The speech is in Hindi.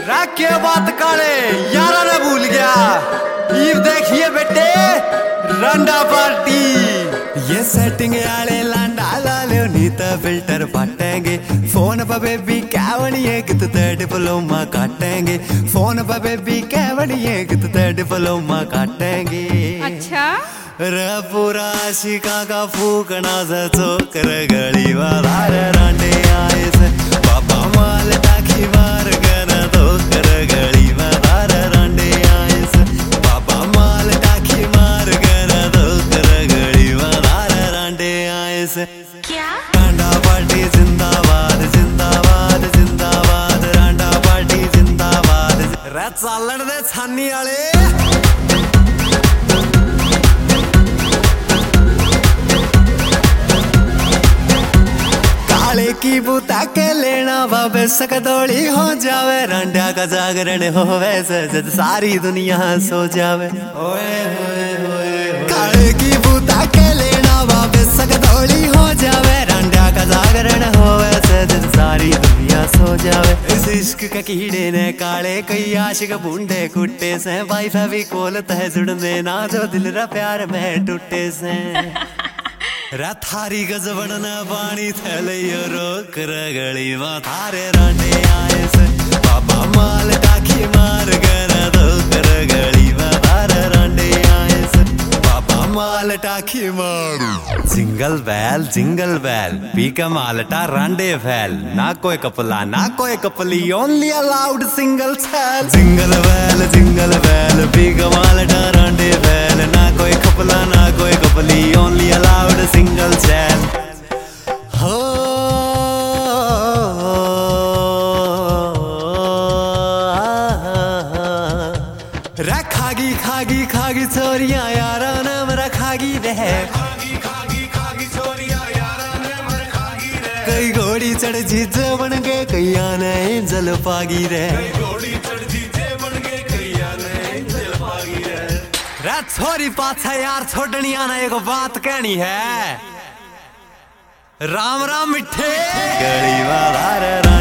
राख के बात काले यारा ने भूल गया। ईव देखिए बेटे रंडा पार्टी ये सेटिंग आले लांडा लाले नीता फिल्टर फाटेंगे फोन पर बेबी कैवड़िए कितने डिप्लोमा काटेंगे फोन पर बेबी कैवड़िए कितने डिप्लोमा काटेंगे। अच्छा रे पूरा शिका का फूकना से चोकर गली वाला रांडे आए से पापा माल टाकी मार कर दो कर गली वाला रांडे आए से पापा माल टाकी मार कर दो कर गली वाला रांडे आए से। क्या रांडा पार्टी जिंदाबाद जिंदाबाद जिंदाबाद रांडा पार्टी जिंदाबाद रे चालन दे छानी वाले की बूता के लेना बाबे सकदोड़ी हो जावे रांडा का जागरण हो वैसे जब सारी दुनिया सो जावे। ओए होए होए काले की बूता के लेना बाबे सकदोड़ी हो जावे रांडा का जागरण हो वैसे जब सारी दुनिया सो जावे। इस इश्क के कीड़े ने काले कई आशिक बूंदे कुट्टे से भाई फैवी कोल तह जुड़ने ना जो दिल रा प्यार में टूटे से थारी गजबड़न पानी थैले रोक रगड़ी वा थारे रांडे आए से पापा माल टाकी मार कर दो कर गड़ी वा थारे रांडे आए से पापा माल टाकी मार। जिंगल बैल पी का मालटा रांडे फैल ना कोई कपला ना कोई कपली ओनली अलाउड सिंगल छैल। जिंगल बैल पी का मालटा रांडे फैल ना कोई कपला ना कोई कपली ओनली अलाउड सिंगल छैल। हो खागी चोरिया यारा नाम रखागी रहे कई घोड़ी चढ़ जीजे बन गए कई आने जल पागी रे रात छोरी पाछा यार छोड़नी आना एक बात कहनी है राम राम मिठे गली वाला